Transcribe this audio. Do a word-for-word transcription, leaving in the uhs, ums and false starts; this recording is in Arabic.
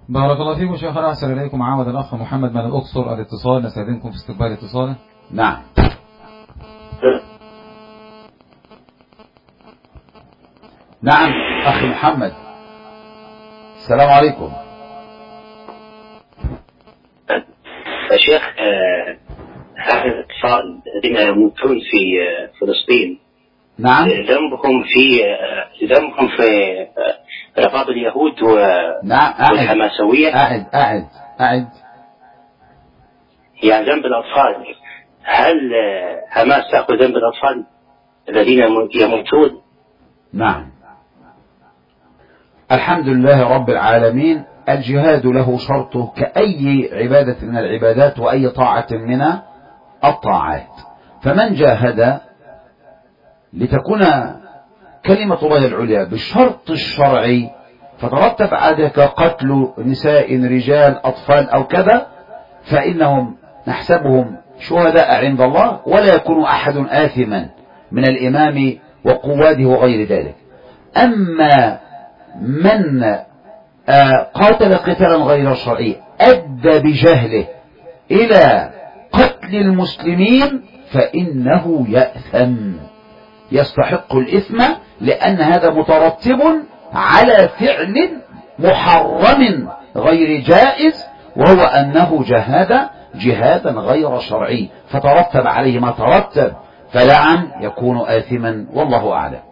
بارك الله فيكم شيخنا، أحسن إليكم. عاود الأخ محمد من الأقصر الاتصال، نستأذنكم في استقبال اتصاله. نعم. نعم أخي محمد، السلام عليكم. يا شيخ، هذا الأطفال الذين يموتون في فلسطين، نعم، ذنبهم في ذنبهم في رفاض اليهود والحماسوية. أعد أعد أعد يعني ذنب الأطفال، هل حماس تأخذ ذنب الأطفال الذين يموتون؟ نعم. الحمد لله رب العالمين. الجهاد له شرطه كأي عبادة من العبادات وأي طاعة من الطاعات، فمن جاهد لتكون كلمة الله العليا بالشرط الشرعي فترتب على قتل نساء رجال أطفال أو كذا، فإنهم نحسبهم شهداء عند الله، ولا يكون أحد آثما من الإمام وقواده وغير ذلك. أما من قاتل قتالا غير شرعي أدى بجهله إلى قتل المسلمين فإنه يأثم، يستحق الإثم، لأن هذا مترتب على فعل محرم غير جائز، وهو أنه جهاد جهادا غير شرعي فترتب عليه ما ترتب، فلعن يكون آثما، والله أعلم.